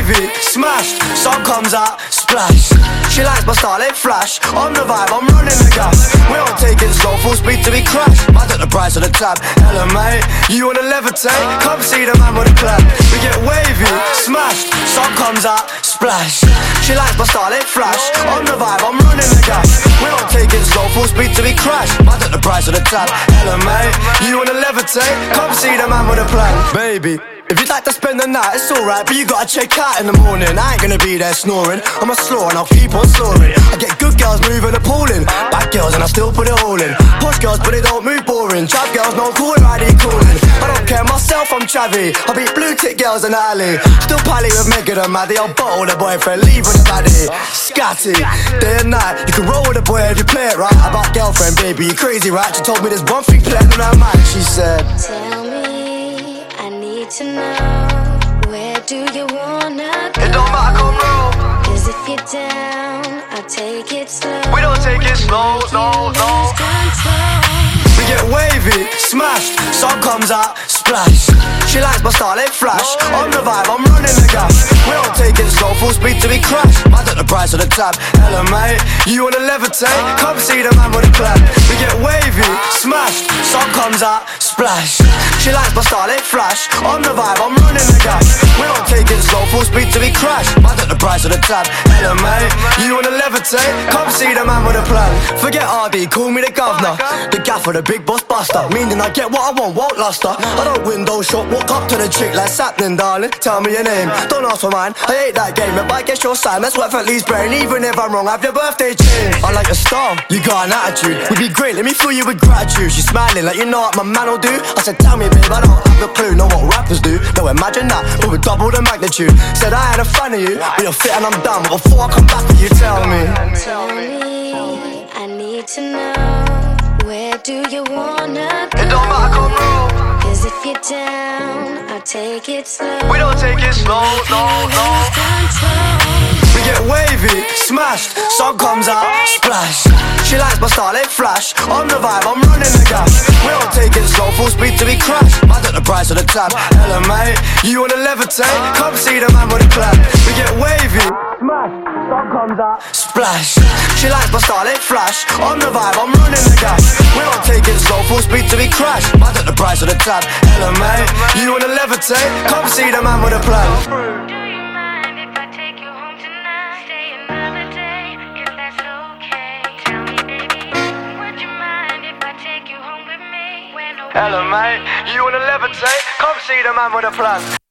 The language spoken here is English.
wavy, smashed, sun comes out, splash. She likes my style, ain't flash. On the vibe, I'm running the gas. We don't take it slow, full speed till we crash. I took the price of the tab. Hello mate, you wanna levitate? Come see the man with a plan. We get wavy, smashed, sun comes out, splash. She likes my style, ain't flash. On the vibe, I'm running the gas. We don't take it slow, full speed till we crash. I took the price of the tab. Hello mate, you wanna levitate? Come see the man with a plan. Baby, if you'd like to spend the night, it's alright, but you gotta check out in the morning. I ain't gonna be there snoring. I'm a slow and I'll keep on snoring. I get good girls moving appalling, bad girls and I still put it all in. Posh girls but they don't move boring. Trap girls no cool ID calling. I don't care myself, I'm chavvy. I beat blue tick girls in the alley. Still pally with Megan and Maddie. I'll bottle the boyfriend, leave with the baddie. Scatty, day and night. You can roll with the boy if you play it right. About girlfriend, baby, you crazy, right? She told me there's one thing playing on her mind. She said, tell me, I need to know, where do you wanna go? it don't matter, come roll. Cause if you're down, I'll take it slow. We don't take it slow, no, no. Lose control. We get wavy, smashed, sun comes out, splash. She likes my style, ain't flash. On the vibe, I'm running the gas. We don't take it slow, full speed till we crash. I took the price of the tab. Hello mate, you wanna levitate? Come see the man with a plan. We get wavy, smashed, sun comes out, splash. She likes my style, ain't flash. On the vibe, I'm running the gas. We don't take it slow, full speed till we crash. I took the price of the tab. Hello mate, you wanna levitate? Come see the man with a plan. Forget RD, call me the governor, the gaffer, the big boss buster. Meaning I get what I want, won't luster. I don't window shop, walk up to the chick like happening, darling. Tell me your name, don't ask for mine. I hate that game, if I guess your sign, that's worth at least brain. Even if I'm wrong, have your birthday change. I like a star, you got an attitude. We'd be great, let me fill you with gratitude. She's smiling like you know what my man will do. I said tell me babe, I don't have a clue, know what rappers do. No imagine that, but with double the magnitude. Said I had a fan of you, but you're fit and I'm done. But before I come back to you, tell me, I need to know, where do you wanna go? it don't matter, come roll. Cause if you're down, I'll take it slow. We don't take it slow, no, no. Lose control. We get wavy, smashed, sun comes out, splash. She likes my style, ain't flash. On the vibe, I'm running the gas. We don't take it slow, full speed till we crash. I took the price of the tab. Hello mate, you wanna levitate? Come see the man with a plan. We get wavy, smashed, sun comes out, splash. She likes my style, ain't flash. On the vibe, I'm running the gas. We don't take it slow, full speed till we crash. I took the price of the tab. Hello mate, you wanna levitate? Come see the man with a plan. Hello mate, you wanna levitate? Come see the man with a plan.